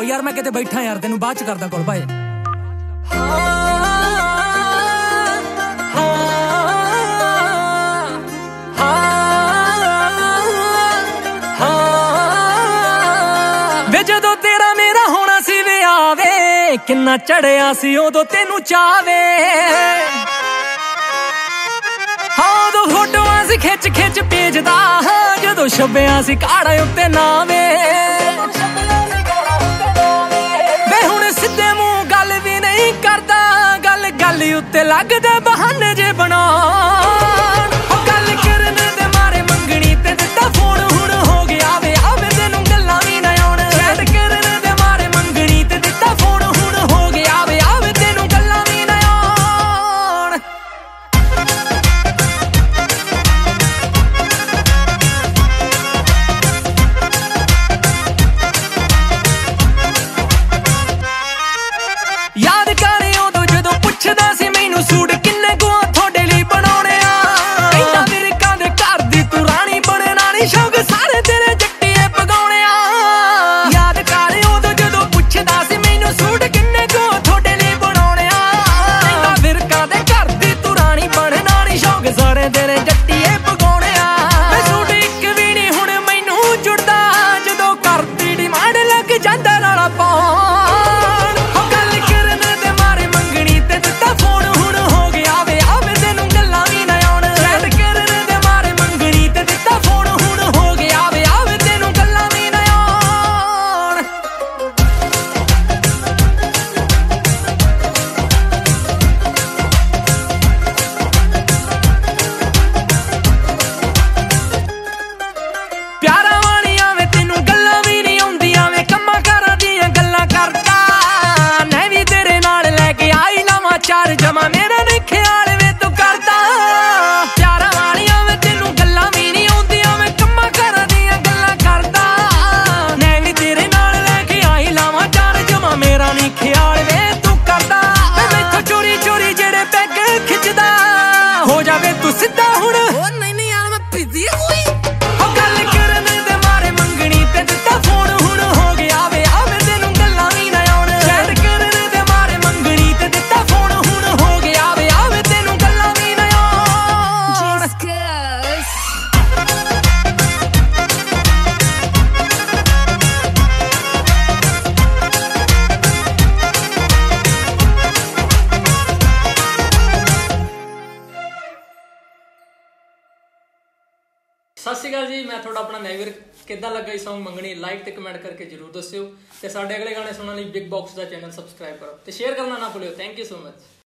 यार मैं किते बैठा यार तेनू बाद च करदा कॉल भाई। वे जदों तेरा मेरा होना सी वे आवे किन्ना चढ़िया सी उदों तेनू चावे। उदों फोटोआं सी खिच खिच भेजदा जदों छब्बिया सी काड़ा उत्ते नावे। वे हुण सिद्धे मूंह गल भी नहीं करदा गल गल उत्ते लगदा बहाने जे बनाउण। गल करन दे मारे मंगणी ते दित्ता फोन हुण हो गया वे आवे तेनू गल्लां भी ना आउण। चैट करन दे मारे मंगणी ते दित्ता फोन हुण हो गया वे आवे तेनू गल्लां भी ना आउण। याद कर उदों जदों पुछदा सी मैनू सूट किन्ने गो थोड़े लई बनाउणे आ। कहंदा विरकां दे घर दी तू राणी बनना नी शौक सारे तेरे जट्टिए पगाउणे आ। याद कर उदों जदों पुछदा सी मैनू सूट किन्ने गो थोड़े लई बनाउणे आ। कहंदा विरकां दे घर दी तू राणी बनना नी शौक सारे तेरे जट्टिए पगाउणे आ। मैं सूट इक भी नी हुण मैनू जुड़दा जदों करदी डिमांड लग जांदा रौला पाउण। चार जमा मेरा नहीं ख्याल वे तू करदा प्यारा वालियां वे तेनू गल्लां भी नहीं आउंदियां मैं कम्मा करा दियां गल्लां करदा। मैं भी तेरे नाल लेके आई लावां चार जमा मेरा नहीं ख्याल वे तू करदा। मैथों चोरी चोरी जेड़े पैग खिचदा हो जावे तू सिद्धा हुण। ओ नहीं यार मैं बिजी होई ओ गल करन दे मारे मंगणी ते दित्ता फोन हुण हो गया वे आवे तेनू गल्लां भी ना आउण। चैट करन दे मारे मंगणी ते दित्ता फोन सत श्री अकाल जी। मैं थोड़ा अपना नैवीर किद्दां लगा सॉन्ग मंगनी लाइक ते कमेंट करके जरूर दस्सिओ ते साडे अगले गाने सुनने लई बिग बॉक्स दा चैनल सबसक्राइब करो ते शेयर करना ना भुल्लिओ। Thank you so much.